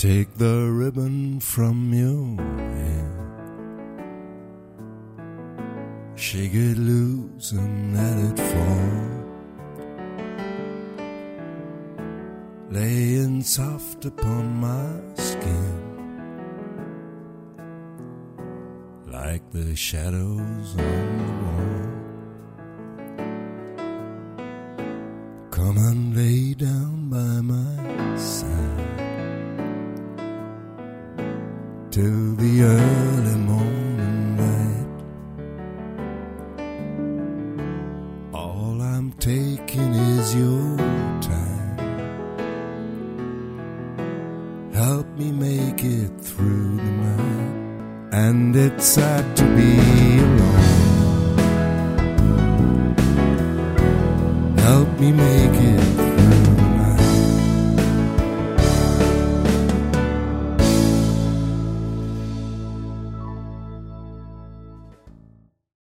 Take the ribbon from your hair, shake it loose and let it fall, laying soft upon my skin, like the shadows on the wall. Come and lay down by my side till the early morning light. All I'm taking is your time. Help me make it through the night. And it's sad to be alone. Help me make it